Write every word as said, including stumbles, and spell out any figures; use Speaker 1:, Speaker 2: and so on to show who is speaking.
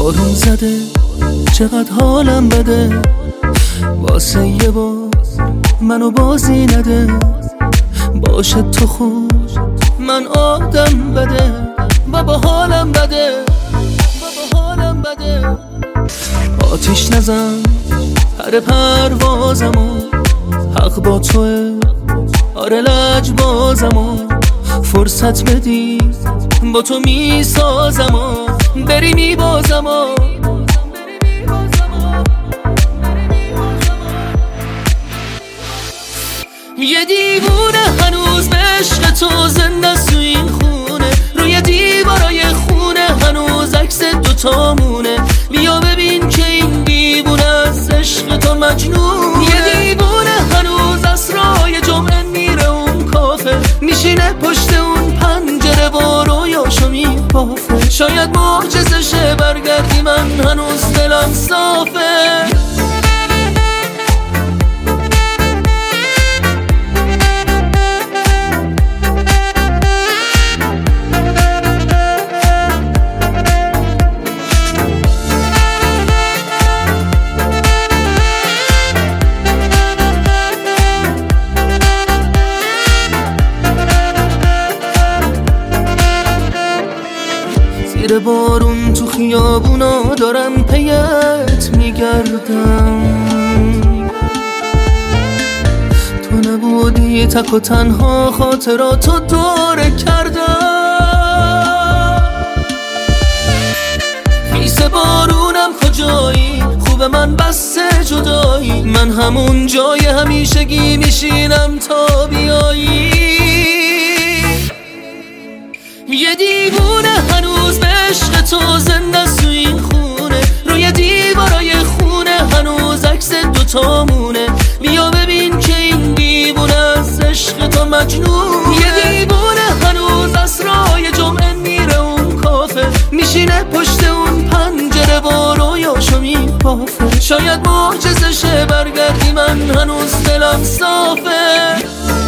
Speaker 1: بارون زده چقدر حالم بده، واسه یه بار منو بازی نده. باشه تو خوب من آدم بده، بابا حالم بده، بابا حالم بده. آتیش نزن پر پروازمو، حق با توه آره لجبازمو. فرصت بدی با تو میسازمو، بری میبازمو. یه دیوونه هنوز به عشق تو زنده سو این خونه، روی دیوارای خونه هنوز عکس دوتامونه. بیا ببین که این دیوونه از عشق تو مجنونه. یه دیوونه هنوز اسرای جمعه میره اون کافه، میشینه پشت اون پنجره و رویاشو میبافه. شاید معجزه شه برگردی، من هنوز دلم صافه. زیر بارون تو خیابونا دارم پیت میگردم، تو نبودی تک و تنها خاطراتو دوره کردم. خیس بارونم کجایی، خوب من بسته جدایی، من همون جای همیشگی میشینم تا بیایی. یه دیوونه هنوز به عشق تو زنده سو این خونه، روی دیوارای خونه هنوز عکس دوتامونه. بیا ببین که این دیوونه از عشق تو مجنون. یه دیوونه هنوز اسرای جمعه میره اون کافه، میشینه پشت اون پنجره و رویاشو میبافه. شاید معجزه شه برگردی، من هنوز دلم صافه.